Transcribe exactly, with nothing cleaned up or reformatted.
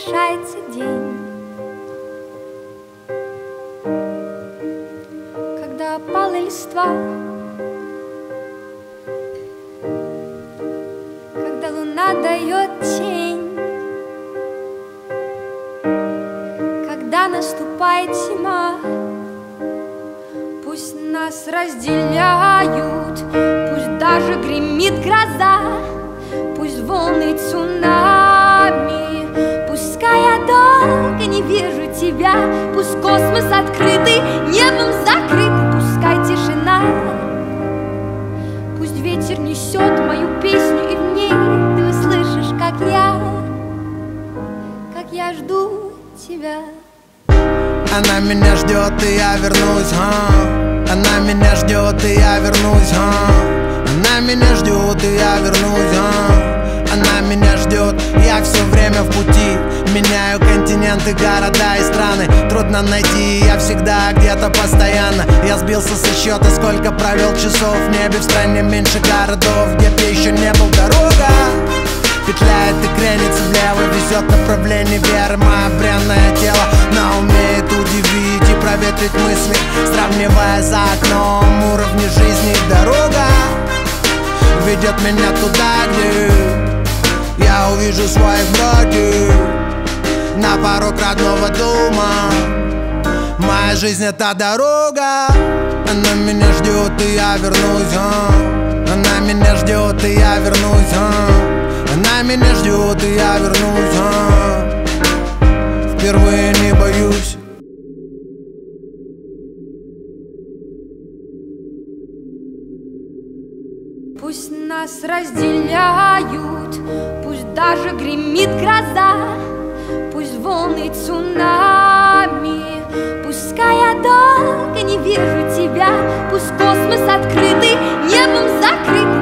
завершается день, когда опала листва, когда луна дает тень, когда наступает зима. Пусть нас разделяют, пусть даже гремит гроза, пусть волны цунами, пускай я долго не вижу тебя, пусть космос открытый, небом закрытый, пускай тишина, пусть ветер несет мою песню, и в ней ты услышишь, как я, как я жду тебя. Она меня ждет, и я вернусь, а? Она меня ждет, и я вернусь, а? Она меня ждет, и я вернусь, а? Она меня ждет, я все время в пути. Меняю континенты, города и страны. Трудно найти, я всегда где-то постоянно. Я сбился со счета, сколько провел часов в небе. В стране меньше городов, где б я еще не был. Дорога петляет и кренится влево, везет направление веры. Мое бренное тело на умеет удивить и проветрить мысли, сравнивая за окном уровни жизни. Дорога ведет меня туда, где я увижу своих братьев на порог родного дома. Моя жизнь — это дорога. Она меня ждет, и я вернусь, а? Она меня ждет, и я вернусь, а? Она меня ждет, и я вернусь, а? Впервые не боюсь. Пусть нас разделяют, пусть даже гремит гроза, пусть волны цунами, пускай я долго не вижу тебя, пусть космос открытый, небом закрытый,